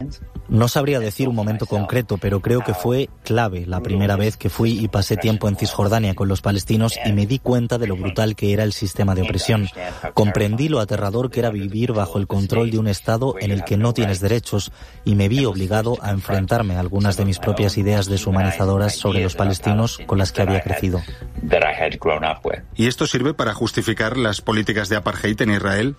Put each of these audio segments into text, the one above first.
No sabría decir un momento concreto, pero creo que fue clave la primera vez que fui y pasé tiempo en Cisjordania con los palestinos y me di cuenta de lo brutal que era el sistema de opresión. Comprendí lo aterrador que era vivir bajo el control de un Estado en el que no tienes derechos y me vi obligado a enfrentarme a algunas de mis propias ideas deshumanizadoras sobre los palestinos con las que había crecido. ¿Y esto sirve para justificar las políticas de apartheid en Israel?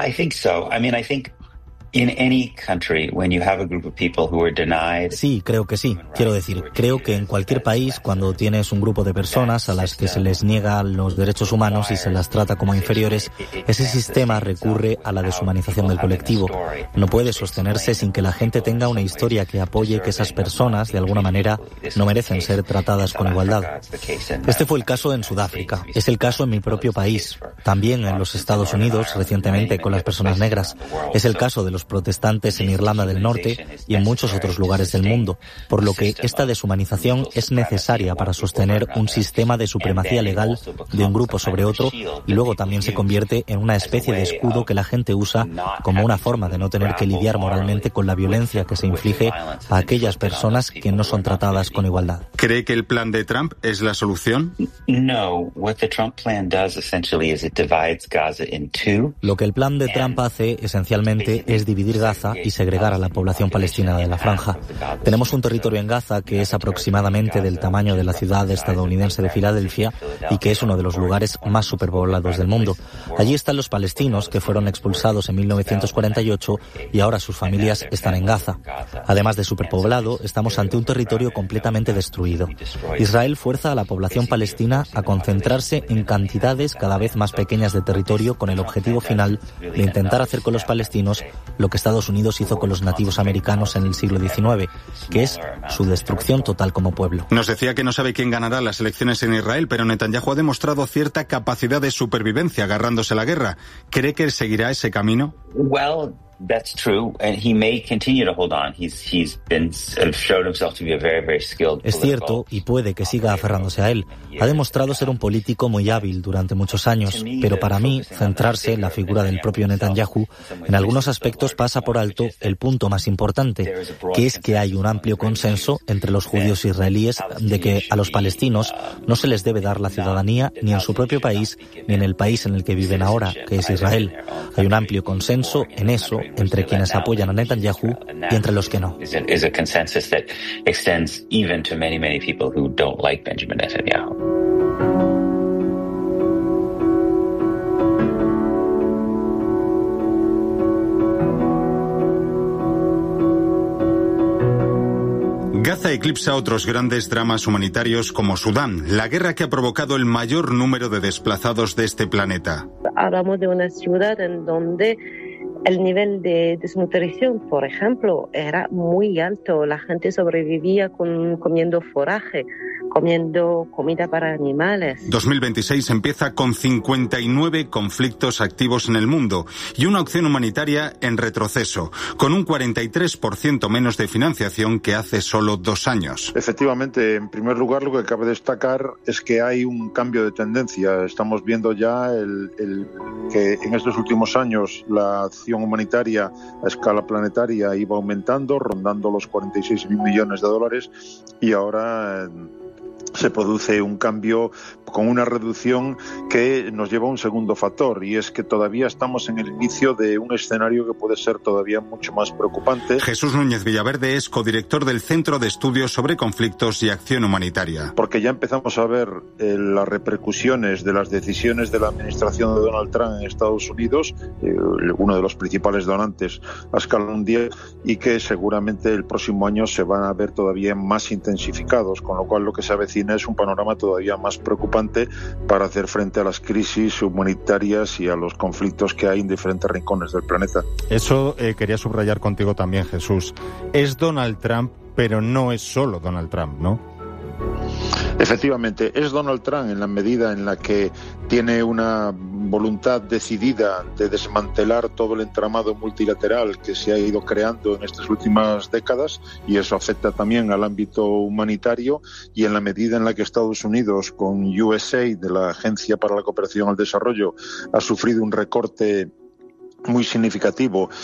Sí, creo que sí. Quiero decir, creo que en cualquier país, cuando tienes un grupo de personas a las que se les niega los derechos humanos y se las trata como inferiores, ese sistema recurre a la deshumanización del colectivo. No puede sostenerse sin que la gente tenga una historia que apoye que esas personas, de alguna manera, no merecen ser tratadas con igualdad. Este fue el caso en Sudáfrica. Es el caso en mi propio país. También en los Estados Unidos, recientemente, con las personas negras. Es el caso de los protestantes en Irlanda del Norte y en muchos otros lugares del mundo, por lo que esta deshumanización es necesaria para sostener un sistema de supremacía legal de un grupo sobre otro y luego también se convierte en una especie de escudo que la gente usa como una forma de no tener que lidiar moralmente con la violencia que se inflige a aquellas personas que no son tratadas con igualdad. ¿Cree que el plan de Trump es la solución? Lo que el plan de Trump hace esencialmente es dividir Gaza y segregar a la población palestina de la franja. Tenemos un territorio en Gaza que es aproximadamente del tamaño de la ciudad estadounidense de Filadelfia y que es uno de los lugares más superpoblados del mundo. Allí están los palestinos que fueron expulsados en 1948 y ahora sus familias están en Gaza. Además de superpoblado, estamos ante un territorio completamente destruido. Israel fuerza a la población palestina a concentrarse en cantidades cada vez más pequeñas de territorio con el objetivo final de intentar hacer con los palestinos lo que Estados Unidos hizo con los nativos americanos en el siglo XIX, que es su destrucción total como pueblo. Nos decía que no sabe quién ganará las elecciones en Israel, pero Netanyahu ha demostrado cierta capacidad de supervivencia agarrándose a la guerra. ¿Cree que él seguirá ese camino? That's true, and he may continue to hold on. He's showed himself to be a very skilled. Es cierto, y puede que siga aferrándose a él. Ha demostrado ser un político muy hábil durante muchos años, pero para mí, centrarse en la figura del propio Netanyahu, en algunos aspectos pasa por alto el punto más importante, que es que hay un amplio consenso entre los judíos israelíes de que a los palestinos no se les debe dar la ciudadanía ni en su propio país, ni en el país en el que viven ahora, que es Israel. Hay un amplio consenso en eso, entre quienes apoyan a Netanyahu y entre los que no. Is a consensus that extends even to many people who don't like Benjamin Netanyahu. Gaza eclipsa otros grandes dramas humanitarios como Sudán, la guerra que ha provocado el mayor número de desplazados de este planeta. Hablamos de una ciudad en donde el nivel de desnutrición, por ejemplo, era muy alto. La gente sobrevivía comiendo forraje, comiendo comida para animales. 2026 empieza con 59 conflictos activos en el mundo y una acción humanitaria en retroceso, con un 43% menos de financiación que hace solo 2 años. Efectivamente, en primer lugar, lo que cabe destacar es que hay un cambio de tendencia. Estamos viendo ya que en estos últimos años la acción humanitaria a escala planetaria iba aumentando, rondando los 46.000 millones de dólares, y ahora se produce un cambio con una reducción que nos lleva a un segundo factor, y es que todavía estamos en el inicio de un escenario que puede ser todavía mucho más preocupante. Jesús Núñez Villaverde es codirector del Centro de Estudios sobre Conflictos y Acción Humanitaria. Porque ya empezamos a ver las repercusiones de las decisiones de la administración de Donald Trump en Estados Unidos, uno de los principales donantes a escala mundial, y que seguramente el próximo año se van a ver todavía más intensificados, con lo cual lo que se avecina es un panorama todavía más preocupante para hacer frente a las crisis humanitarias y a los conflictos que hay en diferentes rincones del planeta. Eso quería subrayar contigo también, Jesús. Es Donald Trump, pero no es solo Donald Trump, ¿no? Efectivamente, es Donald Trump en la medida en la que tiene una voluntad decidida de desmantelar todo el entramado multilateral que se ha ido creando en estas últimas décadas, y eso afecta también al ámbito humanitario, y en la medida en la que Estados Unidos, con USAID, de la Agencia para la Cooperación al Desarrollo, ha sufrido un recorte muy significativo